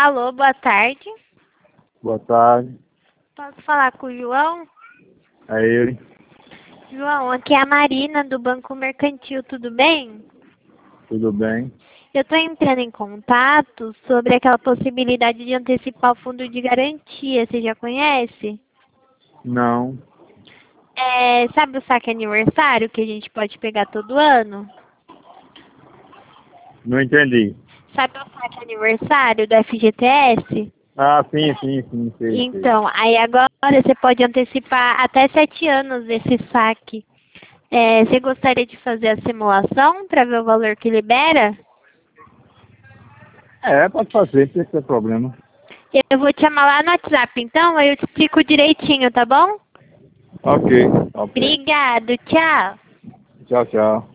Alô, boa tarde. Boa tarde, Posso falar com o João? é ele. João, aqui é a Marina do Banco Mercantil, tudo bem? Tudo bem? Eu estou entrando em contato sobre aquela possibilidade de antecipar o fundo de garantia, você já conhece? Não, Sabe o saque aniversário que a gente pode pegar todo ano? não entendi. Sabe o saque aniversário do FGTS? Ah, sim, sei. Então, aí agora você pode antecipar até 7 anos esse saque. Você gostaria de fazer a simulação para ver o valor que libera? Pode fazer, não tem que ter problema. Eu vou te chamar lá no WhatsApp, então, aí eu te explico direitinho, tá bom? Ok. Obrigado, tchau. Tchau, tchau.